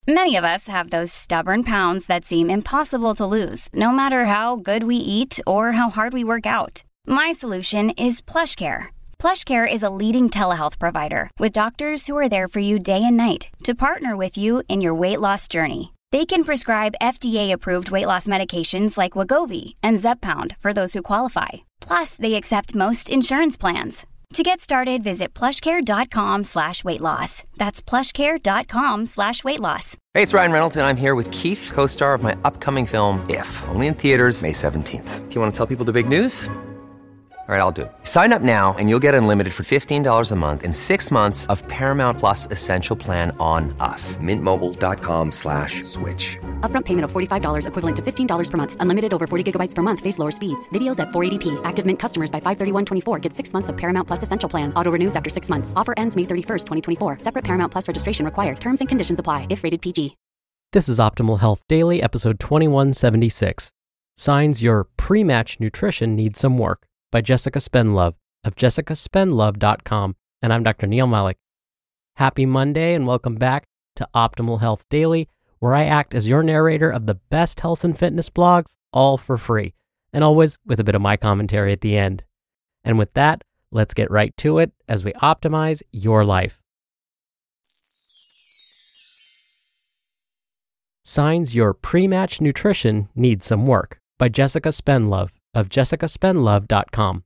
Many of us have those stubborn pounds that seem impossible to lose, no matter how good we eat or how hard we work out. My solution is PlushCare. PlushCare is a leading telehealth provider with doctors who are there for you day and night to partner with you in your weight loss journey. They can prescribe FDA-approved weight loss medications like Wegovy and Zepbound for those who qualify. Plus, they accept most insurance plans. To get started, visit plushcare.com/weightloss. That's plushcare.com/weightloss. Hey, it's Ryan Reynolds, and I'm here with Keith, co-star of my upcoming film, If, only in theaters May 17th. Do you want to tell people the big news? All right, I'll do it. Sign up now and you'll get unlimited for $15 a month and 6 months of Paramount Plus Essential Plan on us. MintMobile.com/switch. Upfront payment of $45 equivalent to $15 per month. Unlimited over 40 gigabytes per month. Face lower speeds. Videos at 480p. Active Mint customers by 531.24 get 6 months of Paramount Plus Essential Plan. Auto renews after 6 months. Offer ends May 31st, 2024. Separate Paramount Plus registration required. Terms and conditions apply if rated PG. This is Optimal Health Daily, episode 2176. Signs your pre-match nutrition needs some work, by Jessica Spendlove of jessicaspendlove.com. And I'm Dr. Neil Malik. Happy Monday and welcome back to Optimal Health Daily, where I act as your narrator of the best health and fitness blogs, all for free, and always with a bit of my commentary at the end. And with that, let's get right to it as we optimize your life. Signs your pre-match nutrition needs some work, by Jessica Spendlove of jessicaspendlove.com.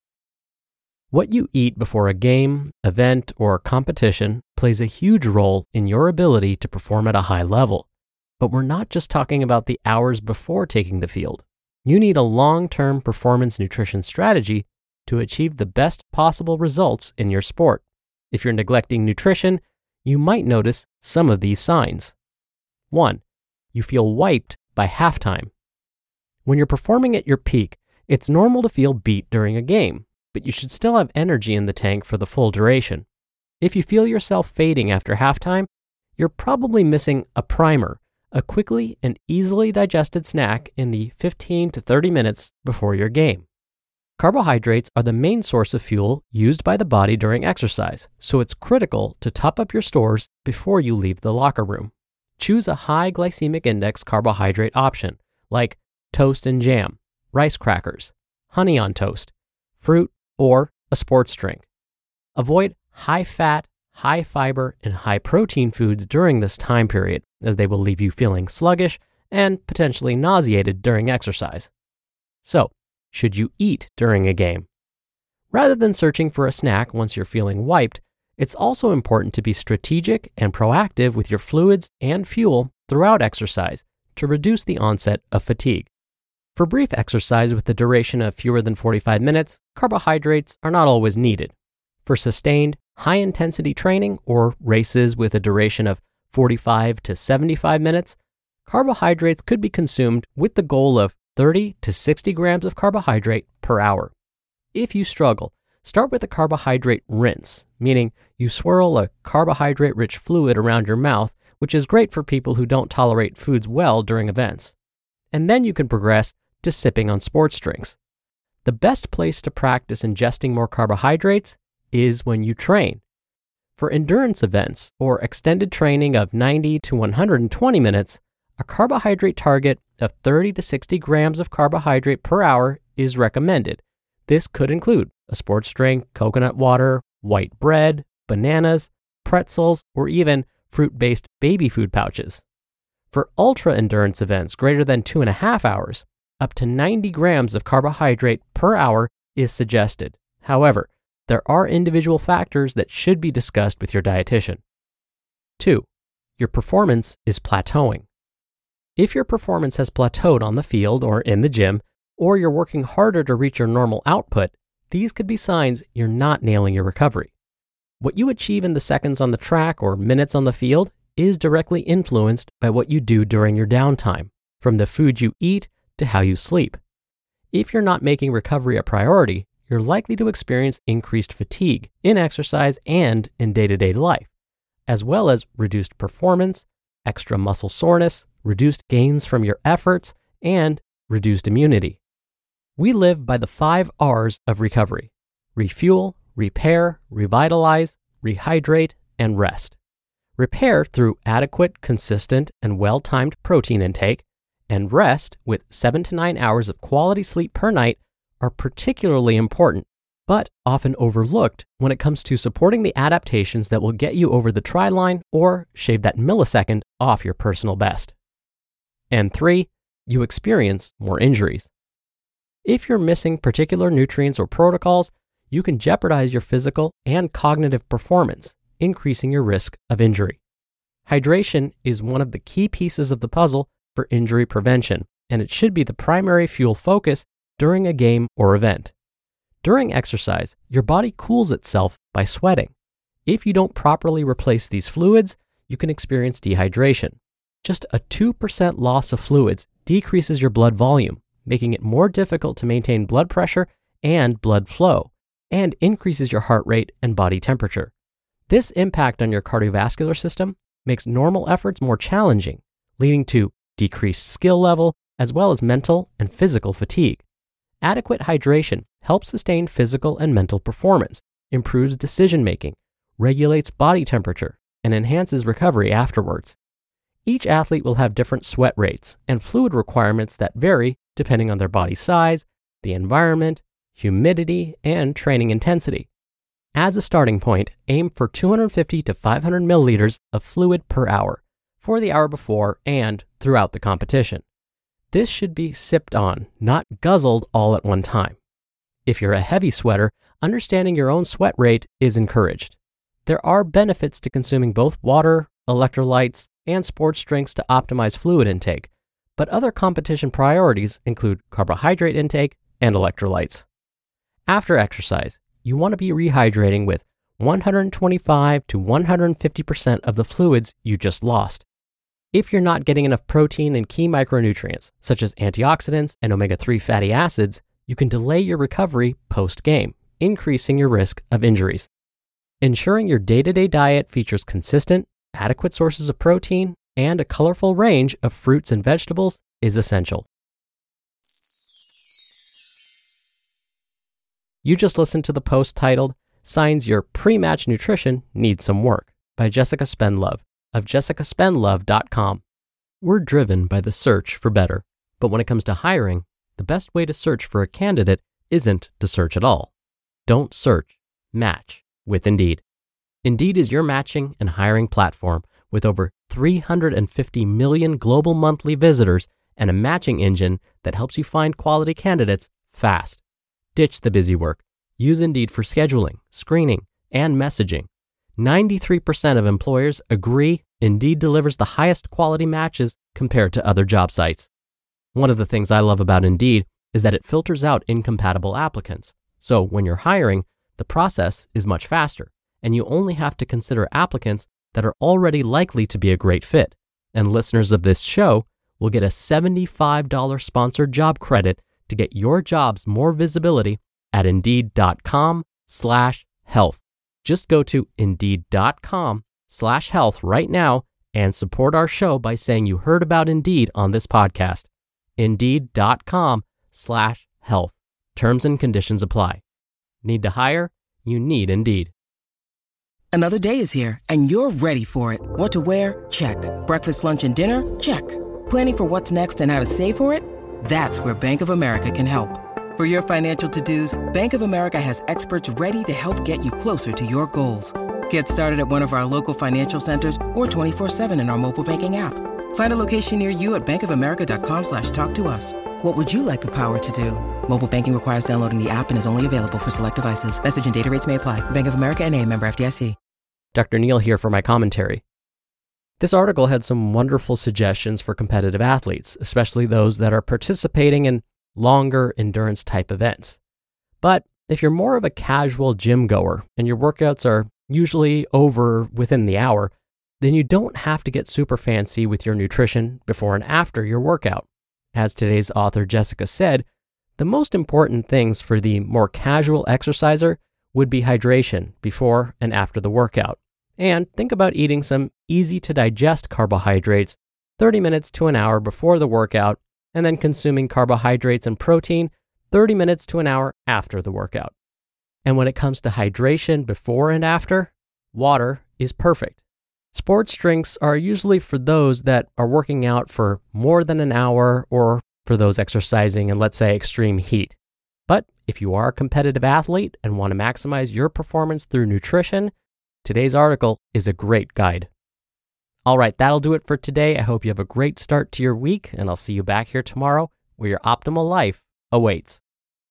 What you eat before a game, event, or competition plays a huge role in your ability to perform at a high level. But we're not just talking about the hours before taking the field. You need a long-term performance nutrition strategy to achieve the best possible results in your sport. If you're neglecting nutrition, you might notice some of these signs. 1. You feel wiped by halftime. When you're performing at your peak, it's normal to feel beat during a game, but you should still have energy in the tank for the full duration. If you feel yourself fading after halftime, you're probably missing a primer, a quickly and easily digested snack in the 15 to 30 minutes before your game. Carbohydrates are the main source of fuel used by the body during exercise, so it's critical to top up your stores before you leave the locker room. Choose a high glycemic index carbohydrate option, like toast and jam, rice crackers, honey on toast, fruit, or a sports drink. Avoid high-fat, high-fiber, and high-protein foods during this time period, as they will leave you feeling sluggish and potentially nauseated during exercise. So, should you eat during a game? Rather than searching for a snack once you're feeling wiped, it's also important to be strategic and proactive with your fluids and fuel throughout exercise to reduce the onset of fatigue. For brief exercise with the duration of fewer than 45 minutes, carbohydrates are not always needed. For sustained, high-intensity training or races with a duration of 45 to 75 minutes, carbohydrates could be consumed with the goal of 30 to 60 grams of carbohydrate per hour. If you struggle, start with a carbohydrate rinse, meaning you swirl a carbohydrate-rich fluid around your mouth, which is great for people who don't tolerate foods well during events. And then you can progress to sipping on sports drinks. The best place to practice ingesting more carbohydrates is when you train. For endurance events or extended training of 90 to 120 minutes, a carbohydrate target of 30 to 60 grams of carbohydrate per hour is recommended. This could include a sports drink, coconut water, white bread, bananas, pretzels, or even fruit-based baby food pouches. For ultra-endurance events greater than 2.5 hours, up to 90 grams of carbohydrate per hour is suggested. However, there are individual factors that should be discussed with your dietitian. 2. Your performance is plateauing. If your performance has plateaued on the field or in the gym, or you're working harder to reach your normal output, these could be signs you're not nailing your recovery. What you achieve in the seconds on the track or minutes on the field is directly influenced by what you do during your downtime, from the food you eat to how you sleep. If you're not making recovery a priority, you're likely to experience increased fatigue in exercise and in day-to-day life, as well as reduced performance, extra muscle soreness, reduced gains from your efforts, and reduced immunity. We live by the 5 R's of recovery: refuel, repair, revitalize, rehydrate, and rest. repair through adequate, consistent, and well-timed protein intake, and rest with 7 to 9 hours of quality sleep per night are particularly important, but often overlooked when it comes to supporting the adaptations that will get you over the try line or shave that millisecond off your personal best. And 3, you experience more injuries. If you're missing particular nutrients or protocols, you can jeopardize your physical and cognitive performance, increasing your risk of injury. Hydration is one of the key pieces of the puzzle for injury prevention, and it should be the primary fuel focus during a game or event. During exercise, your body cools itself by sweating. If you don't properly replace these fluids, you can experience dehydration. Just a 2% loss of fluids decreases your blood volume, making it more difficult to maintain blood pressure and blood flow, and increases your heart rate and body temperature. This impact on your cardiovascular system makes normal efforts more challenging, leading to decreased skill level as well as mental and physical fatigue. Adequate hydration helps sustain physical and mental performance, improves decision-making, regulates body temperature, and enhances recovery afterwards. Each athlete will have different sweat rates and fluid requirements that vary depending on their body size, the environment, humidity, and training intensity. As a starting point, aim for 250 to 500 milliliters of fluid per hour for the hour before and throughout the competition. This should be sipped on, not guzzled all at one time. If you're a heavy sweater, understanding your own sweat rate is encouraged. There are benefits to consuming both water, electrolytes, and sports drinks to optimize fluid intake, but other competition priorities include carbohydrate intake and electrolytes. After exercise, you want to be rehydrating with 125 to 150% of the fluids you just lost. If you're not getting enough protein and key micronutrients, such as antioxidants and omega-3 fatty acids, you can delay your recovery post-game, increasing your risk of injuries. Ensuring your day-to-day diet features consistent, adequate sources of protein and a colorful range of fruits and vegetables is essential. You just listened to the post titled, "Signs Your Pre-Match Nutrition Needs Some Work" by Jessica Spendlove of jessicaspenlove.com. We're driven by the search for better, but when it comes to hiring, the best way to search for a candidate isn't to search at all. Don't search, match with Indeed. Indeed is your matching and hiring platform with over 350 million global monthly visitors and a matching engine that helps you find quality candidates fast. Ditch the busy work. Use Indeed for scheduling, screening, and messaging. 93% of employers agree Indeed delivers the highest quality matches compared to other job sites. One of the things I love about Indeed is that it filters out incompatible applicants. So when you're hiring, the process is much faster, and you only have to consider applicants that are already likely to be a great fit. And listeners of this show will get a $75 sponsored job credit to get your jobs more visibility at Indeed.com/health. Just go to Indeed.com/health right now and support our show by saying you heard about Indeed on this podcast. Indeed.com/health. Terms and conditions apply. Need to hire? You need Indeed. Another day is here, and you're ready for it. What to wear? Check. Breakfast, lunch, and dinner? Check. Planning for what's next and how to save for it? That's where Bank of America can help. For your financial to-dos, Bank of America has experts ready to help get you closer to your goals. Get started at one of our local financial centers or 24/7 in our mobile banking app. Find a location near you at bankofamerica.com/talktous. What would you like the power to do? Mobile banking requires downloading the app and is only available for select devices. Message and data rates may apply. Bank of America N.A., member FDIC. Dr. Neal here for my commentary. This article had some wonderful suggestions for competitive athletes, especially those that are participating in longer endurance type events. But if you're more of a casual gym goer and your workouts are usually over within the hour, then you don't have to get super fancy with your nutrition before and after your workout. As today's author Jessica said, the most important things for the more casual exerciser would be hydration before and after the workout. And think about eating some easy to digest carbohydrates 30 minutes to an hour before the workout, and then consuming carbohydrates and protein 30 minutes to an hour after the workout. And when it comes to hydration before and after, water is perfect. Sports drinks are usually for those that are working out for more than an hour or for those exercising in, let's say, extreme heat. But if you are a competitive athlete and want to maximize your performance through nutrition, today's article is a great guide. All right, that'll do it for today. I hope you have a great start to your week, and I'll see you back here tomorrow where your optimal life awaits.